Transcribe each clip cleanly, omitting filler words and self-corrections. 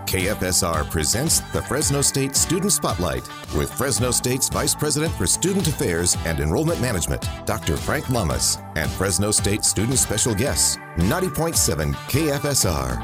KFSR presents the Fresno State Student Spotlight with Fresno State's Vice President for Student Affairs and Enrollment Management, Dr. Frank Lamas, and Fresno State student special guests, 90.7 KFSR.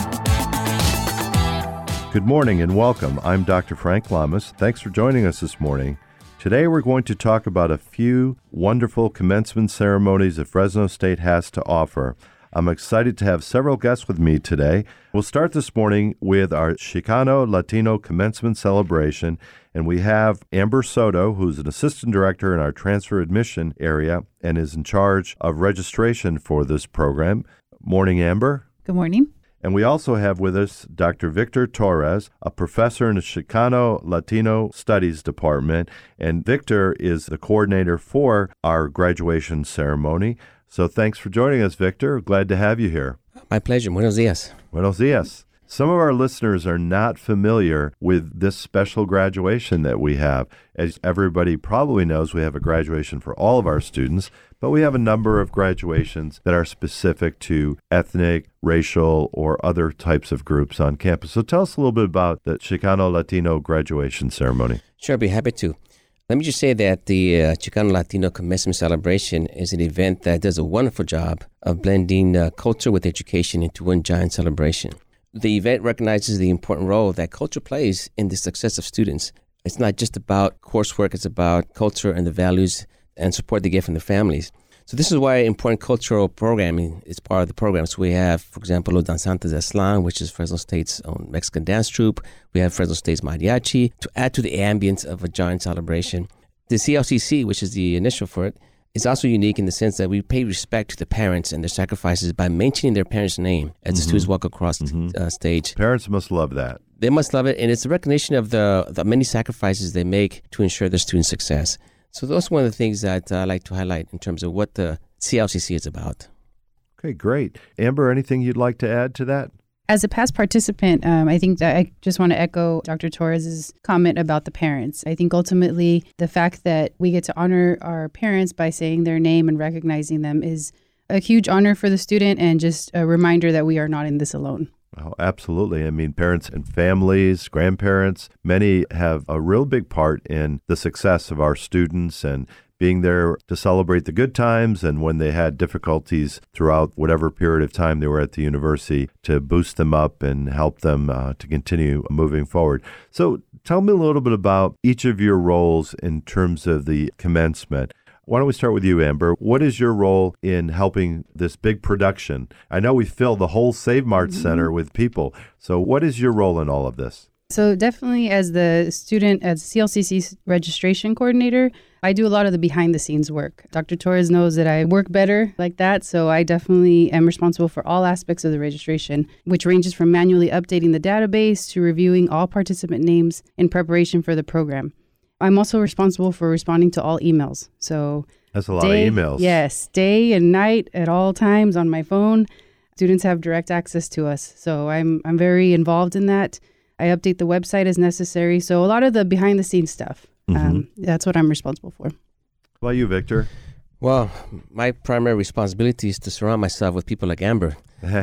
Good morning and welcome. I'm Dr. Frank Lamas. Thanks for joining us this morning. Today we're going to talk about a few wonderful commencement ceremonies that Fresno State has to offer. I'm excited to have several guests with me today. We'll start this morning with our Chicano Latino Commencement Celebration, and we have Amber Soto, who's an assistant director in our transfer admission area and is in charge of registration for this program. Morning, Amber. Good morning. And we also have with us Dr. Victor Torres, a professor in the Chicano Latino Studies Department, and Victor is the coordinator for our graduation ceremony. So thanks for joining us, Victor. Glad to have you here. My pleasure. Buenos dias. Buenos dias. Some of our listeners are not familiar with this special graduation that we have. As everybody probably knows, we have a graduation for all of our students, but we have a number of graduations that are specific to ethnic, racial, or other types of groups on campus. So tell us a little bit about the Chicano Latino graduation ceremony. Sure, I'd be happy to. Let me just say that the Chicano Latino Commencement Celebration is an event that does a wonderful job of blending culture with education into one giant celebration. The event recognizes the important role that culture plays in the success of students. It's not just about coursework, it's about culture and the values and support they get from their families. So this is why important cultural programming is part of the program. So we have, for example, Los Danzantes de Aztlán, which is Fresno State's own Mexican dance troupe. We have Fresno State's mariachi to add to the ambience of a giant celebration. The CLCC, which is the initial for it, is also unique in the sense that we pay respect to the parents and their sacrifices by mentioning their parents' name as the students walk across the stage. Parents must love that. They must love it, and it's a recognition of the many sacrifices they make to ensure their student success. So those are one of the things that I like to highlight in terms of what the CLCC is about. Okay, great. Amber, anything you'd like to add to that? As a past participant, I think that I just want to echo Dr. Torres' comment about the parents. I think ultimately the fact that we get to honor our parents by saying their name and recognizing them is a huge honor for the student and just a reminder that we are not in this alone. Oh, absolutely. I mean, parents and families, grandparents, many have a real big part in the success of our students and being there to celebrate the good times and when they had difficulties throughout whatever period of time they were at the university to boost them up and help them to continue moving forward. So tell me a little bit about each of your roles in terms of the commencement. Why don't we start with you, Amber? What is your role in helping this big production? I know we fill the whole Save Mart Center with people. So what is your role in all of this? So definitely as the student, as CLCC registration coordinator, I do a lot of the behind the scenes work. Dr. Torres knows that I work better like that, so I definitely am responsible for all aspects of the registration, which ranges from manually updating the database to reviewing all participant names in preparation for the program. I'm also responsible for responding to all emails. So that's a lot of emails. Yes, day and night at all times on my phone. Students have direct access to us, so I'm very involved in that. I update the website as necessary. So a lot of the behind the scenes stuff. That's what I'm responsible for. How about you, Victor? Well, my primary responsibility is to surround myself with people like Amber,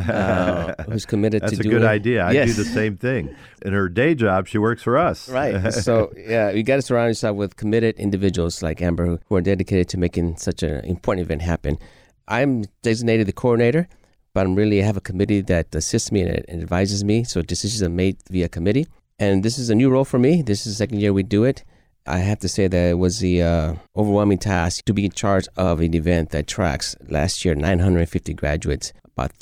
who's committed to doing... That's a good idea. Yes. I do the same thing. In her day job, she works for us. Right. So, yeah, you got to surround yourself with committed individuals like Amber who are dedicated to making such an important event happen. I'm designated the coordinator, but I have a committee that assists me and advises me. So decisions are made via committee. And this is a new role for me. This is the second year we do it. I have to say that it was the overwhelming task to be in charge of an event that tracks last year 950 graduates, about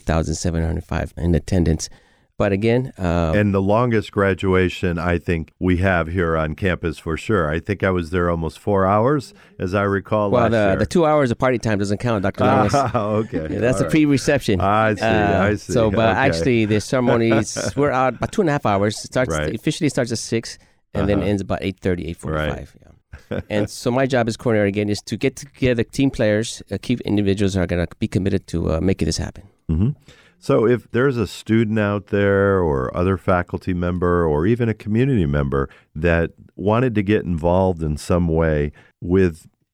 13,705 in attendance. But again... and the longest graduation I think we have here on campus for sure. I think I was there almost 4 hours, as I recall last year. The 2 hours of party time doesn't count, Dr. Lewis. Okay. Yeah, that's a pre-reception. I see. So, but actually, the ceremonies, we're out about 2.5 hours. It officially starts at 6 and then ends about 8:30, 8:45. Right. Yeah. And so my job as coordinator, again, is to get together team players, key individuals who are going to be committed to making this happen. Mm-hmm. So if there's a student out there or other faculty member or even a community member that wanted to get involved in some way with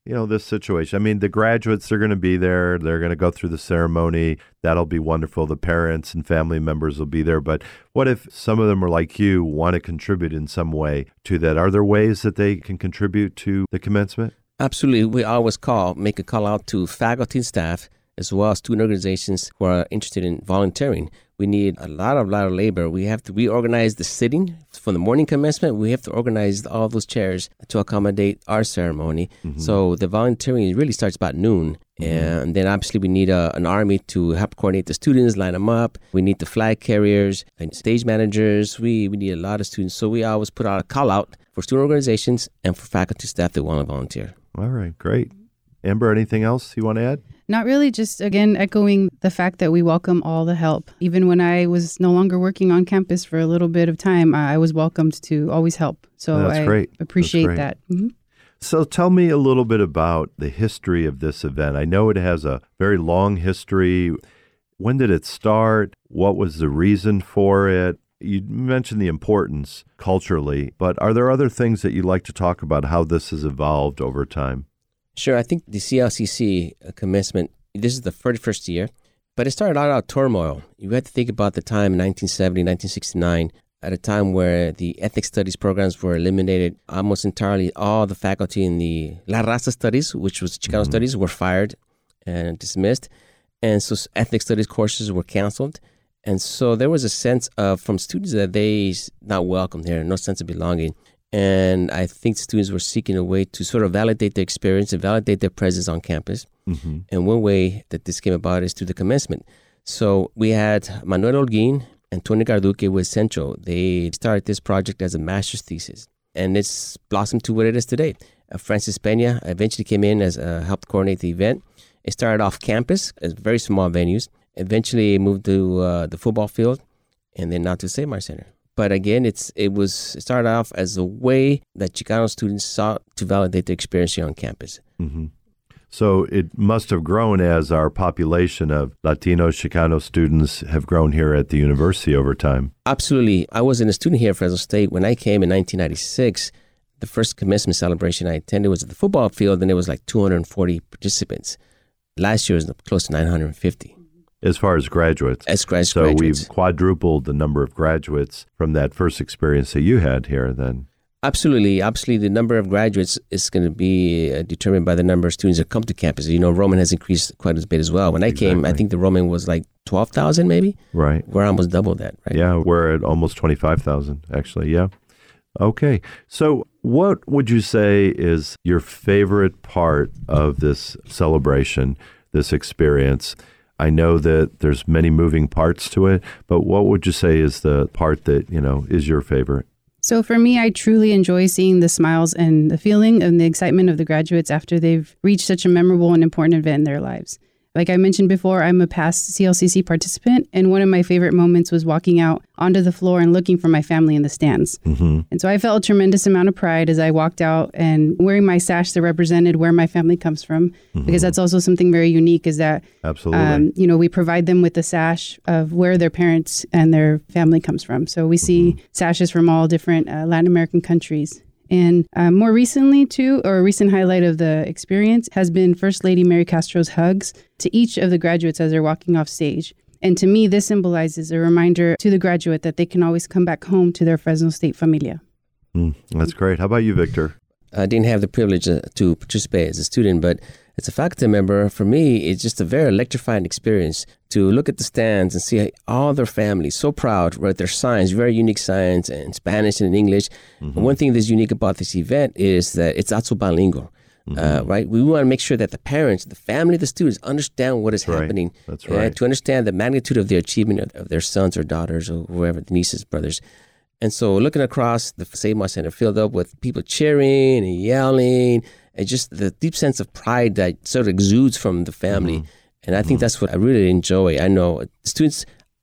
this situation? I mean, the graduates are going to be there. They're going to go through the ceremony. That'll be wonderful. The parents and family members will be there. But what if some of them are like you, want to contribute in some way to that? Are there ways that they can contribute to the commencement? Absolutely. We always make a call out to faculty and staff, as well as student organizations who are interested in volunteering. We need a lot of labor. We have to reorganize the sitting for the morning commencement. We have to organize all those chairs to accommodate our ceremony. Mm-hmm. So the volunteering really starts about noon. Mm-hmm. And then obviously we need an army to help coordinate the students, line them up. We need the flag carriers and stage managers. We need a lot of students. So we always put out a call out for student organizations and for faculty staff that want to volunteer. All right, great. Amber, anything else you want to add? Not really, just again echoing the fact that we welcome all the help. Even when I was no longer working on campus for a little bit of time, I was welcomed to always help. So That's great. Appreciate that. Mm-hmm. So tell me a little bit about the history of this event. I know it has a very long history. When did it start? What was the reason for it? You mentioned the importance culturally, but are there other things that you'd like to talk about how this has evolved over time? Sure. I think the CLCC commencement, this is the 31st year, but it started out of turmoil. You had to think about the time in 1970, 1969, at a time where the ethnic studies programs were eliminated. Almost entirely all the faculty in the La Raza studies, which was Chicano studies, were fired and dismissed. And so ethnic studies courses were canceled. And so there was a sense of, from students, that they not welcome there, no sense of belonging. And I think students were seeking a way to sort of validate their experience and validate their presence on campus. Mm-hmm. And one way that this came about is through the commencement. So we had Manuel Holguín and Tony Garduque with Centro. They started this project as a master's thesis, and it's blossomed to what it is today. Francis Peña eventually came in as helped coordinate the event. It started off campus as very small venues. Eventually it moved to the football field, and then now to Save Center. But again, it started off as a way that Chicano students sought to validate their experience here on campus. Mm-hmm. So it must have grown as our population of Latino Chicano students have grown here at the university over time. Absolutely. I wasn't a student here at Fresno State. When I came in 1996, the first commencement celebration I attended was at the football field, and there was like 240 participants. Last year was close to 950. As far as graduates. So we've quadrupled the number of graduates from that first experience that you had here then. Absolutely. The number of graduates is going to be determined by the number of students that come to campus. Roman has increased quite a bit as well. When I came, I think the Roman was like 12,000 maybe. Right. We're almost double that, right? Yeah, we're at almost 25,000 actually, yeah. Okay. So what would you say is your favorite part of this celebration, this experience? I know that there's many moving parts to it, but what would you say is the part that, is your favorite? So for me, I truly enjoy seeing the smiles and the feeling and the excitement of the graduates after they've reached such a memorable and important event in their lives. Like I mentioned before, I'm a past CLCC participant, and one of my favorite moments was walking out onto the floor and looking for my family in the stands. Mm-hmm. And so I felt a tremendous amount of pride as I walked out and wearing my sash that represented where my family comes from, because that's also something very unique is that, absolutely, we provide them with the sash of where their parents and their family comes from. So we see sashes from all different Latin American countries. And more recently, too, or a recent highlight of the experience has been First Lady Mary Castro's hugs to each of the graduates as they're walking off stage. And to me, this symbolizes a reminder to the graduate that they can always come back home to their Fresno State familia. That's great. How about you, Victor? I didn't have the privilege to participate as a student, but as a faculty member, for me, it's just a very electrifying experience to look at the stands and see all their families so proud, right? Their signs, very unique signs in Spanish and in English. And one thing that's unique about this event is that it's also bilingual, right? We want to make sure that the parents, the family, the students understand what is happening. That's right. To understand the magnitude of their achievement of their sons or daughters or whoever, nieces, brothers. And so looking across the Save My Center filled up with people cheering and yelling and just the deep sense of pride that sort of exudes from the family. And I think that's what I really enjoy. I know students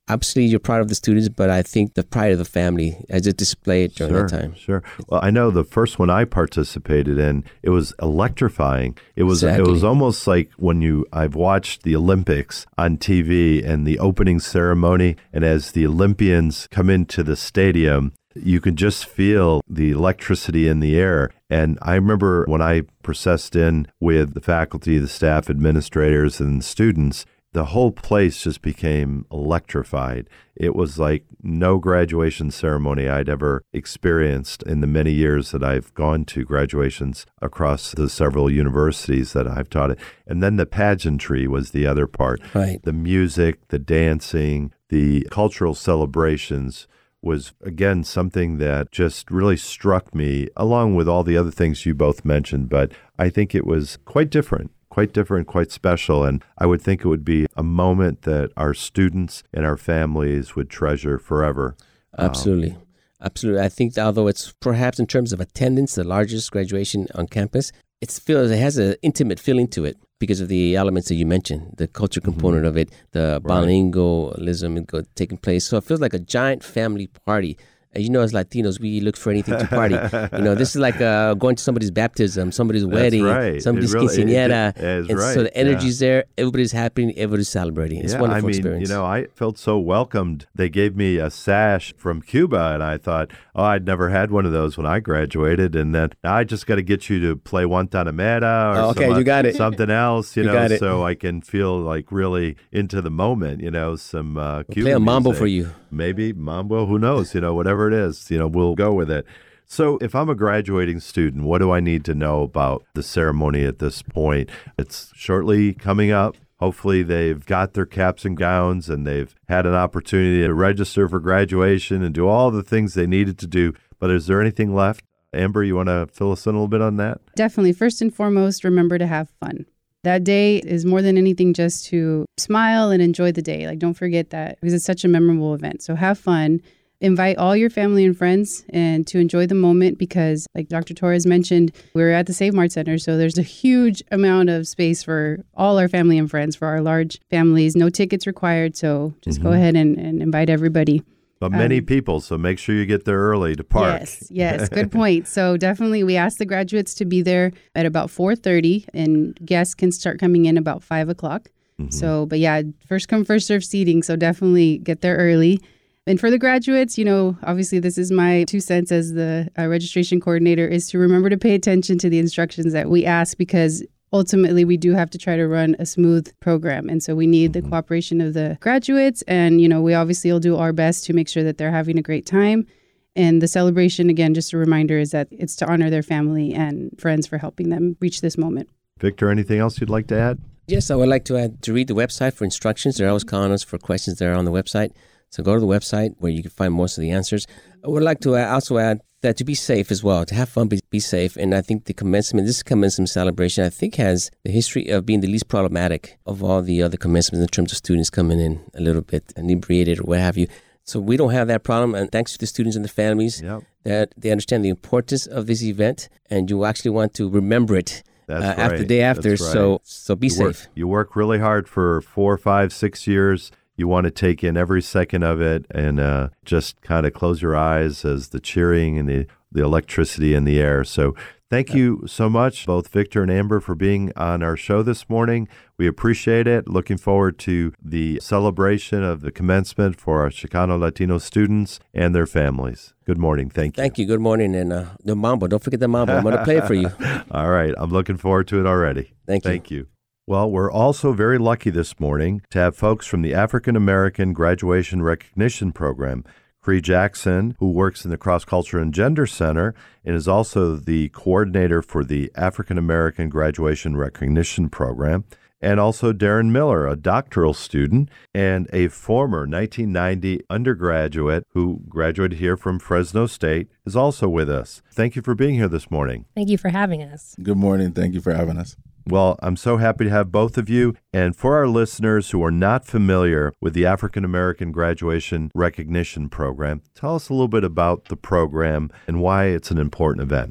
Obviously, you're proud of the students, but I think the pride of the family as it displayed during that time. Sure. Well, I know the first one I participated in, it was electrifying. It was almost like when I've watched the Olympics on TV and the opening ceremony, and as the Olympians come into the stadium, you can just feel the electricity in the air. And I remember when I processed in with the faculty, the staff, administrators, and students, the whole place just became electrified. It was like no graduation ceremony I'd ever experienced in the many years that I've gone to graduations across the several universities that I've taught it. And then the pageantry was the other part. Right. The music, the dancing, the cultural celebrations was, again, something that just really struck me, along with all the other things you both mentioned. But I think it was quite different, quite special. And I would think it would be a moment that our students and our families would treasure forever. Absolutely. Absolutely. I think although it's perhaps in terms of attendance, the largest graduation on campus, it has an intimate feeling to it because of the elements that you mentioned, the culture component of it, the bilingualism taking place. So it feels like a giant family party. As Latinos, we look for anything to party. This is like going to somebody's baptism, somebody's wedding, somebody's quinceañera. So the energy's there. Everybody's happy. Everybody's celebrating. It's a wonderful experience. I felt so welcomed. They gave me a sash from Cuba, and I thought, I'd never had one of those when I graduated. And then I just got to get you to play Guantanamera or you got it. Something else, so I can feel like really into the moment, some Cuban play a mambo music. For you. Maybe mambo, who knows, whatever it is, we'll go with it. So if I'm a graduating student, what do I need to know about the ceremony at this point? It's shortly coming up. Hopefully they've got their caps and gowns and they've had an opportunity to register for graduation and do all the things they needed to do. But is there anything left? Amber, you want to fill us in a little bit on that? Definitely. First and foremost, remember to have fun. That day is more than anything just to smile and enjoy the day. Don't forget that because it's such a memorable event. So have fun. Invite all your family and friends and to enjoy the moment because, like Dr. Torres mentioned, we're at the Save Mart Center, so there's a huge amount of space for all our family and friends, for our large families. No tickets required, so just go ahead and invite everybody. But many people, so make sure you get there early to park. Yes, good point. So definitely we ask the graduates to be there at about 4:30 and guests can start coming in about 5 o'clock. So, but yeah, first come, first serve seating, so definitely get there early. And for the graduates, obviously this is my 2 cents as the registration coordinator, is to remember to pay attention to the instructions that we ask because ultimately we do have to try to run a smooth program. And so we need the cooperation of the graduates. And, we obviously will do our best to make sure that they're having a great time. And the celebration, again, just a reminder, is that it's to honor their family and friends for helping them reach this moment. Victor, anything else you'd like to add? Yes, I would like to add to read the website for instructions. They're always calling us for questions that are on the website. So go to the website where you can find most of the answers. I would like to also add that to be safe as well, to have fun, be safe. And I think this commencement celebration, I think has the history of being the least problematic of all the other commencements in terms of students coming in a little bit inebriated or what have you. So we don't have that problem. And thanks to the students and the families that they understand the importance of this event. And you actually want to remember it after the day after. That's right. So be safe. You work really hard for 4, 5, 6 years. You want to take in every second of it and just kind of close your eyes as the cheering and the electricity in the air. So thank you so much, both Victor and Amber, for being on our show this morning. We appreciate it. Looking forward to the celebration of the commencement for our Chicano Latino students and their families. Good morning. Thank you. Thank you. Good morning. And the mambo. Don't forget the mambo. I'm going to play it for you. All right. I'm looking forward to it already. Thank you. Well, we're also very lucky this morning to have folks from the African American Graduation Recognition Program. Cree Jackson, who works in the Cross Culture and Gender Center and is also the coordinator for the African American Graduation Recognition Program, and also Darren Miller, a doctoral student and a former 1990 undergraduate who graduated here from Fresno State, is also with us. Thank you for being here this morning. Thank you for having us. Good morning. Thank you for having us. Well, I'm so happy to have both of you. And for our listeners who are not familiar with the African American Graduation Recognition Program, tell us a little bit about the program and why it's an important event.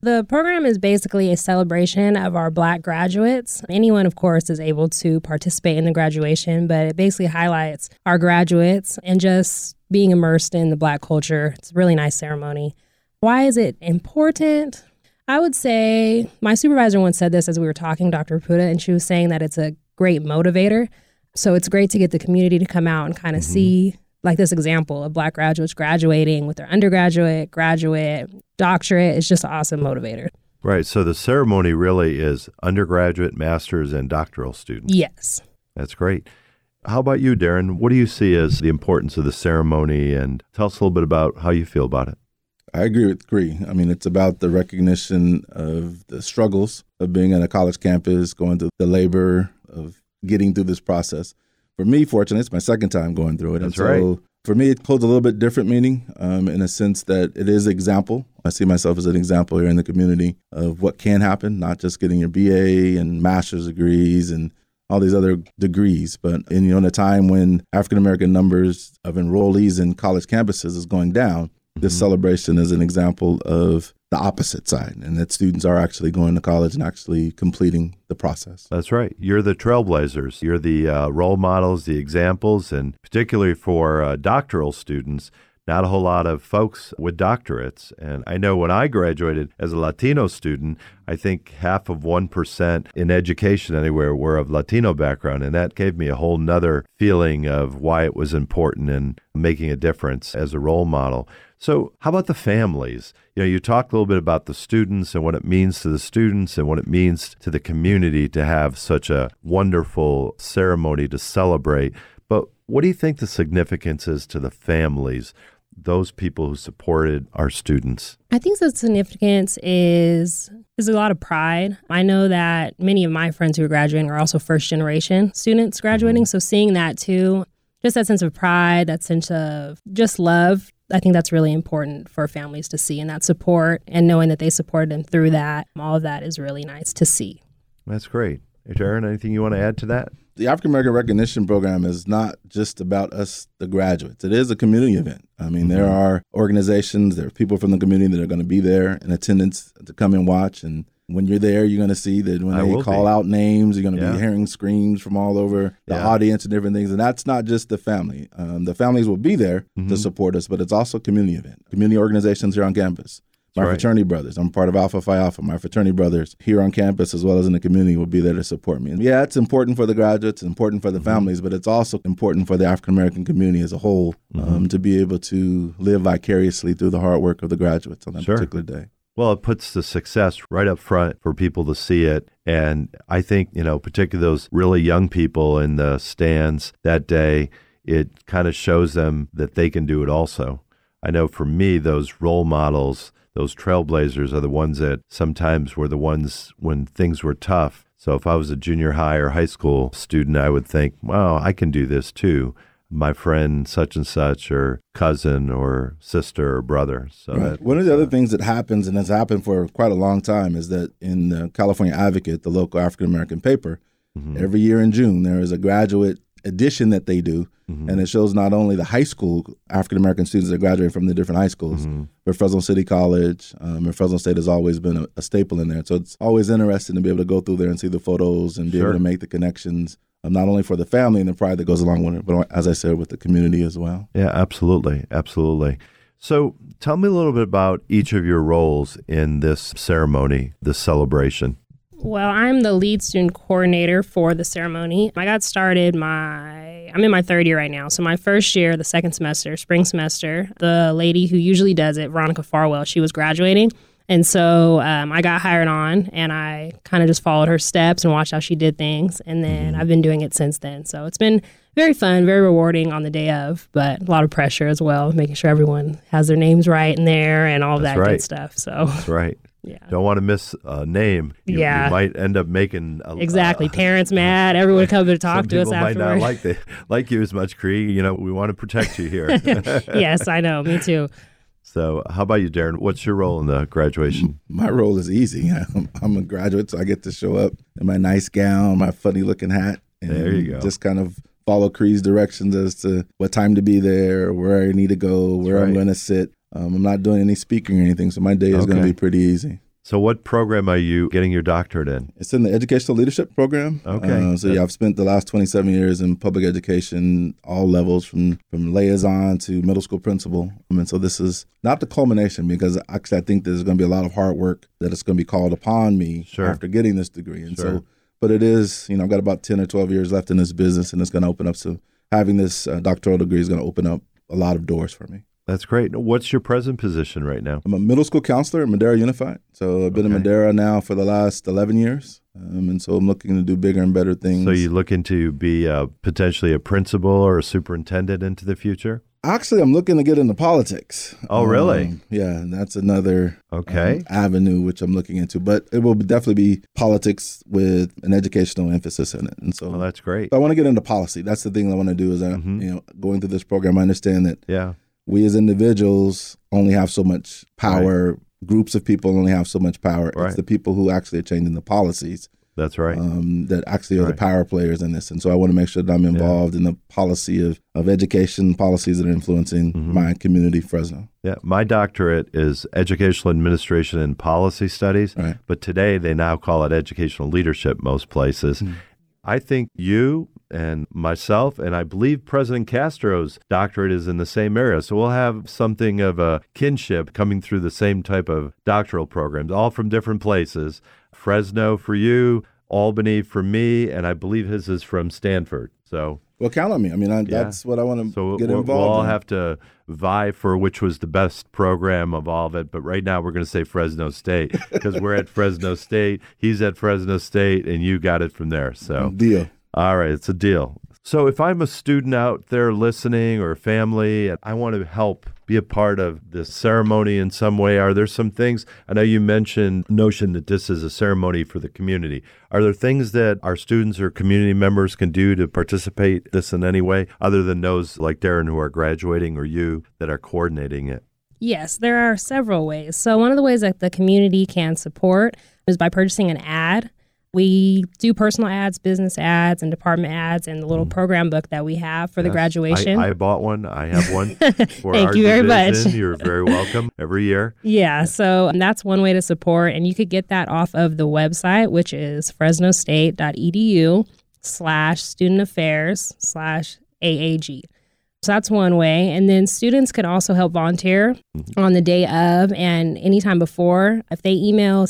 The program is basically a celebration of our Black graduates. Anyone, of course, is able to participate in the graduation, but it basically highlights our graduates and just being immersed in the Black culture. It's a really nice ceremony. Why is it important? I would say my supervisor once said this as we were talking, Dr. Raputa, and she was saying that it's a great motivator. So it's great to get the community to come out and kind of see like this example of Black graduates graduating with their undergraduate, graduate, doctorate. It's just an awesome motivator. Right. So the ceremony really is undergraduate, master's, and doctoral students. Yes. That's great. How about you, Darren? What do you see as the importance of the ceremony? And tell us a little bit about how you feel about it. I agree. I mean, it's about the recognition of the struggles of being on a college campus, going through the labor of getting through this process. For me, fortunately, it's my second time going through it. That's and so for me, it holds a little bit different meaning in a sense that it is example. I see myself as an example here in the community of what can happen, not just getting your BA and master's degrees and all these other degrees, but in a time when African-American numbers of enrollees in college campuses is going down, this celebration is an example of the opposite side, and that students are actually going to college and actually completing the process. That's right. You're the trailblazers. You're the role models, the examples, and particularly for doctoral students, not a whole lot of folks with doctorates. And I know when I graduated as a Latino student, I think half of 1% in education anywhere were of Latino background. And that gave me a whole nother feeling of why it was important in making a difference as a role model. So how about the families? You talked a little bit about the students and what it means to the students and what it means to the community to have such a wonderful ceremony to celebrate. But what do you think the significance is to the families, those people who supported our students? I think the significance is a lot of pride. I know that many of my friends who are graduating are also first-generation students graduating. So seeing that too, just that sense of pride, that sense of just love, I think that's really important for families to see, and that support and knowing that they supported them through that. All of that is really nice to see. That's great. Hey, Darren, anything you want to add to that? The African American Recognition Program is not just about us, the graduates. It is a community event. I mean, there are organizations, there are people from the community that are going to be there in attendance to come and watch. And when you're there, you're going to see that when they call out names, you're going to be hearing screams from all over the audience and different things. And that's not just the family. The families will be there to support us, but it's also a community event. Community organizations here on campus. My fraternity brothers, I'm part of Alpha Phi Alpha. My fraternity brothers here on campus as well as in the community will be there to support me. And yeah, it's important for the graduates, it's important for the families, but it's also important for the African-American community as a whole to be able to live vicariously through the hard work of the graduates on that particular day. Well, it puts the success right up front for people to see it. And I think, particularly those really young people in the stands that day, it kind of shows them that they can do it also. I know for me, those role models, those trailblazers are the ones that sometimes were the ones when things were tough. So if I was a junior high or high school student, I would think, wow, I can do this too. My friend such and such, or cousin or sister or brother. So one of the other things that happens, and has happened for quite a long time, is that in the California Advocate, the local African-American paper, every year in June, there is a graduate edition that they do, and it shows not only the high school African-American students that graduate from the different high schools, but Fresno City College and Fresno State has always been a staple in there. So it's always interesting to be able to go through there and see the photos and be able to make the connections, not only for the family and the pride that goes along with it, but as I said, with the community as well. Yeah, absolutely. Absolutely. So tell me a little bit about each of your roles in this ceremony, this celebration. Well, I'm the lead student coordinator for the ceremony. I got started I'm in my third year right now. So my first year, the second semester, spring semester, the lady who usually does it, Veronica Farwell, she was graduating. And so I got hired on, and I kind of just followed her steps and watched how she did things. And then I've been doing it since then. So it's been very fun, very rewarding on the day of, but a lot of pressure as well, making sure everyone has their names right in there and all of that good stuff. So that's right. Yeah. Don't want to miss a name. You might end up making parents mad. Everyone come to talk to us afterwards. Some people might not like you as much, Cree. We want to protect you here. Yes, I know. Me too. So how about you, Darren? What's your role in the graduation? My role is easy. I'm a graduate, so I get to show up in my nice gown, my funny-looking hat. And there you go. Just kind of follow Cree's directions as to what time to be there, where I need to go, where I'm going to sit. I'm not doing any speaking or anything, so my day is going to be pretty easy. So what program are you getting your doctorate in? It's in the educational leadership program. Okay. So I've spent the last 27 years in public education, all levels from liaison to middle school principal. And so this is not the culmination, because actually I think there's going to be a lot of hard work that is going to be called upon me after getting this degree. And so, but it is, I've got about 10 or 12 years left in this business, and it's going to open up. So having this doctoral degree is going to open up a lot of doors for me. That's great. What's your present position right now? I'm a middle school counselor at Madera Unified. So I've been in Madera now for the last 11 years. And so I'm looking to do bigger and better things. So you looking to be potentially a principal or a superintendent into the future? Actually, I'm looking to get into politics. Oh, really? Yeah, that's another avenue which I'm looking into. But it will definitely be politics with an educational emphasis in it. And so that's great. I want to get into policy. That's the thing I want to do is, going through this program, I understand that we as individuals only have so much power. Right. Groups of people only have so much power. Right. It's the people who actually are changing the policies. That's right. That actually are the power players in this. And so I want to make sure that I'm involved in the policy of education, policies that are influencing my community, Fresno. Yeah, my doctorate is Educational Administration and Policy Studies, but today they now call it Educational Leadership most places. I think you and myself, and I believe President Castro's doctorate is in the same area. So we'll have something of a kinship coming through the same type of doctoral programs, all from different places. Fresno for you, Albany for me, and I believe his is from Stanford. So, well, count on me. I mean, that's what I want to get involved in. We'll all have to vie for which was the best program of all of it. But right now we're going to say Fresno State because we're at Fresno State. He's at Fresno State, and you got it from there. So deal. All right, it's a deal. So if I'm a student out there listening or family, and I want to help be a part of this ceremony in some way, are there some things? I know you mentioned notion that this is a ceremony for the community. Are there things that our students or community members can do to participate this in any way, other than those like Darren who are graduating or you that are coordinating it? Yes, there are several ways. So one of the ways that the community can support is by purchasing an ad. We do personal ads, business ads, and department ads, and the little program book that we have for the graduation. I bought one. I have one. For Thank you very much. You're very welcome every year. Yeah, so that's one way to support, and you could get that off of the website, which is fresnostate.edu/studentaffairs/AAG. So that's one way. And then students can also help volunteer on the day of and anytime before. If they email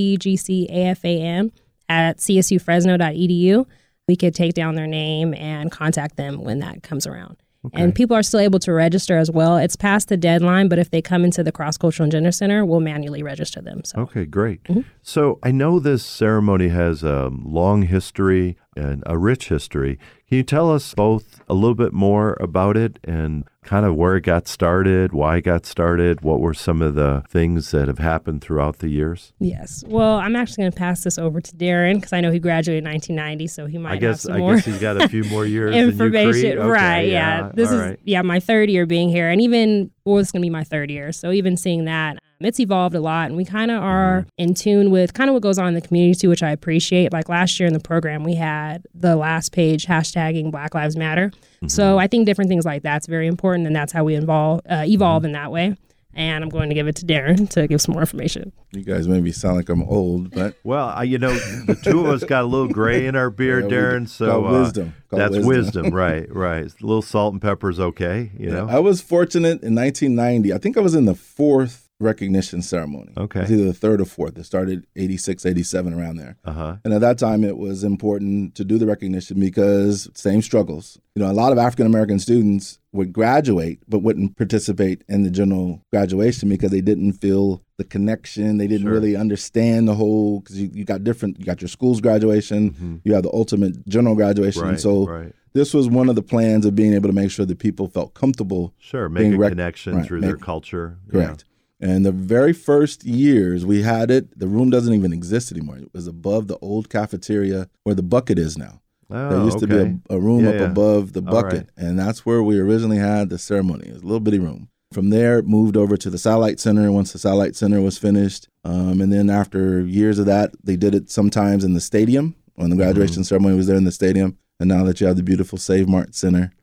ccgcafam@csufresno.edu, we could take down their name and contact them when that comes around. Okay. And people are still able to register as well. It's past the deadline, but if they come into the Cross Cultural and Gender Center, we'll manually register them. So. Okay, great. So I know this ceremony has a long history and a rich history. Can you tell us both a little bit more about it and kind of where it got started, why it got started, what were some of the things that have happened throughout the years? Yes. Well, I'm actually going to pass this over to Darren because I know he graduated in 1990, so he might have some more. I guess he's got a few more years information. Okay, right, yeah. This is my third year being here, and even, it's going to be my third year, so even seeing that, it's evolved a lot, and we kind of are in tune with kind of what goes on in the community too, which I appreciate. Like last year in the program, we had the last page hashtagging Black Lives Matter. So I think different things like that's very important, and that's how we evolve in that way. And I'm going to give it to Darren to give some more information. You guys made me sound like I'm old, but well, the two of us got a little gray in our beard, Darren. So wisdom. That's wisdom, right? A little salt and pepper is okay. You know, I was fortunate in 1990. I think I was in the fourth recognition ceremony. Okay. It was either the third or fourth. It started 86, 87, around there. And at that time, it was important to do the recognition because same struggles. A lot of African-American students would graduate but wouldn't participate in the general graduation because they didn't feel the connection. They didn't really understand the whole, because you got your school's graduation, you have the ultimate general graduation. This was one of the plans of being able to make sure that people felt comfortable. Make a connection through their culture. Correct. And the very first years we had it, the room doesn't even exist anymore. It was above the old cafeteria where the bucket is now. There used to be a room above the bucket, and that's where we originally had the ceremony. It was a little bitty room. From there, it moved over to the Satellite Center once the Satellite Center was finished. And then after years of that, they did it sometimes in the stadium when the graduation ceremony was there in the stadium. And now that you have the beautiful Save Mart Center,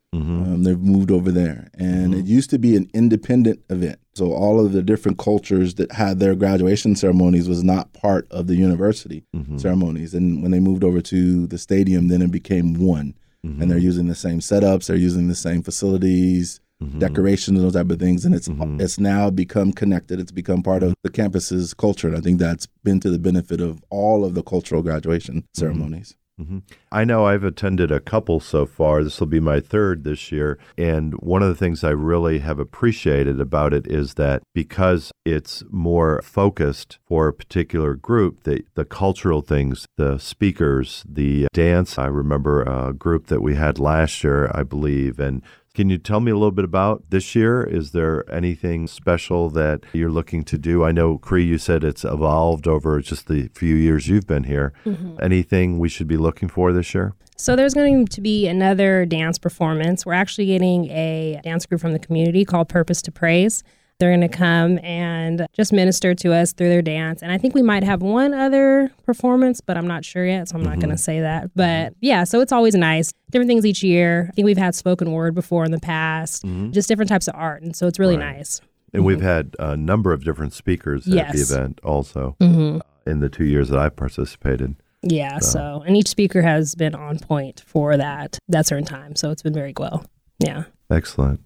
They've moved over there. And it used to be an independent event. So all of the different cultures that had their graduation ceremonies was not part of the university ceremonies. And when they moved over to the stadium, then it became one. And they're using the same setups. They're using the same facilities, decorations, those type of things. And it's now become connected. It's become part of the campus's culture. And I think that's been to the benefit of all of the cultural graduation ceremonies. I know I've attended a couple so far. This will be my third this year. And one of the things I really have appreciated about it is that because it's more focused for a particular group, the cultural things, the speakers, the dance. I remember a group that we had last year, I believe. And can you tell me a little bit about this year? Is there anything special that you're looking to do? I know, Cree, you said it's evolved over just the few years you've been here. Anything we should be looking for this year? So there's going to be another dance performance. We're actually getting a dance group from the community called Purpose to Praise. They're going to come and just minister to us through their dance. And I think we might have one other performance, but I'm not sure yet, so I'm not going to say that. But yeah, so it's always nice. Different things each year. I think we've had spoken word before in the past, just different types of art. And so it's really nice. And we've had a number of different speakers at the event also in the 2 years that I've participated. Yeah, so and each speaker has been on point for that certain time. So it's been very well. Yeah. Excellent.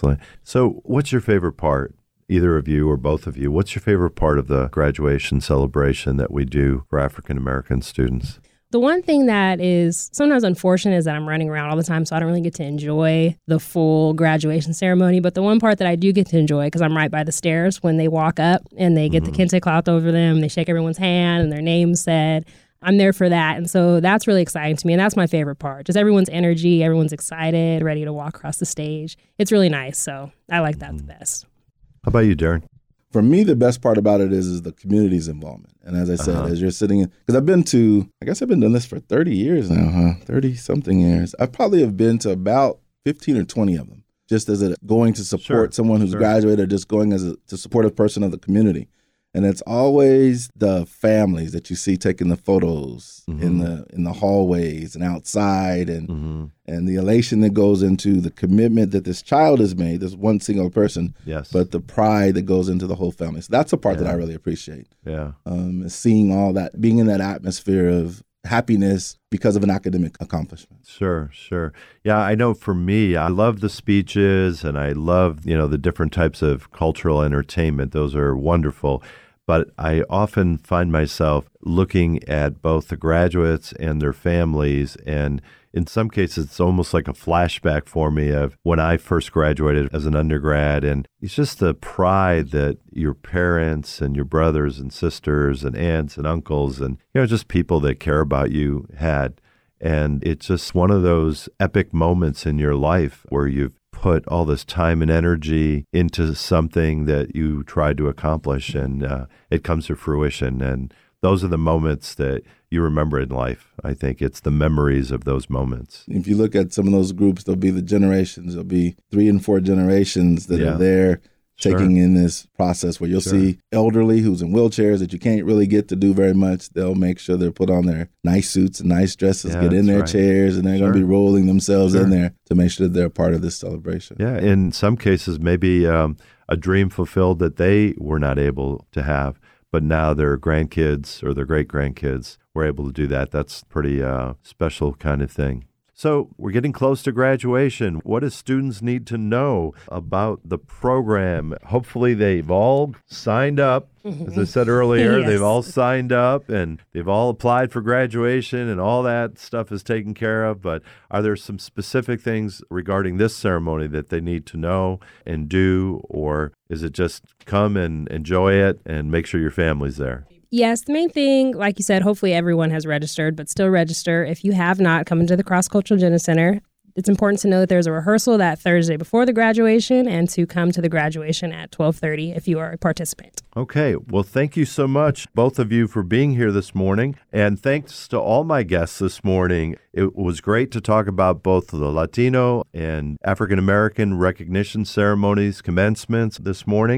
So what's your favorite part? Either of you or both of you, what's your favorite part of the graduation celebration that we do for African American students? The one thing that is sometimes unfortunate is that I'm running around all the time, so I don't really get to enjoy the full graduation ceremony. But the one part that I do get to enjoy, because I'm right by the stairs, when they walk up and they get the kente cloth over them, they shake everyone's hand and their name's said, I'm there for that. And so that's really exciting to me. And that's my favorite part. Just everyone's energy, everyone's excited, ready to walk across the stage. It's really nice. So I like that the best. How about you, Darren? For me, the best part about it is the community's involvement. And as I said, as you're sitting in, because I've been doing this for 30 years now, 30-something years. I probably have been to about 15 or 20 of them, just as going to support someone who's graduated, or just going to support a person of the community. And it's always the families that you see taking the photos in the hallways and outside, and the elation that goes into the commitment that this child has made, this one single person, but the pride that goes into the whole family. So that's the part that I really appreciate. Is seeing all that, being in that atmosphere of happiness because of an academic accomplishment. Sure. Yeah, I know for me, I love the speeches and I love, the different types of cultural entertainment. Those are wonderful. But I often find myself looking at both the graduates and their families, and in some cases, it's almost like a flashback for me of when I first graduated as an undergrad, and it's just the pride that your parents and your brothers and sisters and aunts and uncles and, just people that care about you had. And it's just one of those epic moments in your life where you've put all this time and energy into something that you tried to accomplish, and it comes to fruition. And those are the moments that you remember in life. I think it's the memories of those moments. If you look at some of those groups, there'll be the generations. There'll be 3 and 4 generations that are there taking in this process, where you'll see elderly who's in wheelchairs that you can't really get to do very much. They'll make sure they're put on their nice suits and nice dresses, get in their chairs, and they're going to be rolling themselves in there to make sure that they're part of this celebration. Yeah, in some cases, maybe a dream fulfilled that they were not able to have, but now their grandkids or their great-grandkids were able to do that. That's pretty special kind of thing. So we're getting close to graduation. What do students need to know about the program? Hopefully they've all signed up. As I said earlier, they've all signed up and they've all applied for graduation and all that stuff is taken care of. But are there some specific things regarding this ceremony that they need to know and do? Or is it just come and enjoy it and make sure your family's there? Yes, the main thing, like you said, hopefully everyone has registered, but still register. If you have not, come into the Cross Cultural Agenda Center. It's important to know that there's a rehearsal that Thursday before the graduation, and to come to the graduation at 12:30 if you are a participant. Okay. Well, thank you so much, both of you, for being here this morning. And thanks to all my guests this morning. It was great to talk about both the Latino and African American recognition ceremonies, commencements this morning.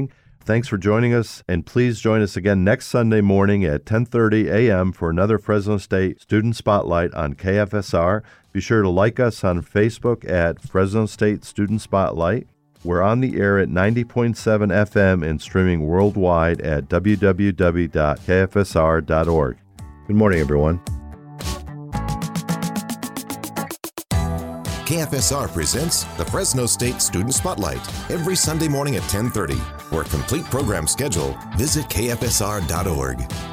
thanks for joining us, and please join us again next Sunday morning at 10:30 a.m. for another Fresno State Student Spotlight on KFSR. Be sure to like us on Facebook at Fresno State Student Spotlight. We're on the air at 90.7 FM and streaming worldwide at www.kfsr.org. Good morning, everyone. KFSR presents the Fresno State Student Spotlight every Sunday morning at 10:30. For a complete program schedule, visit kfsr.org.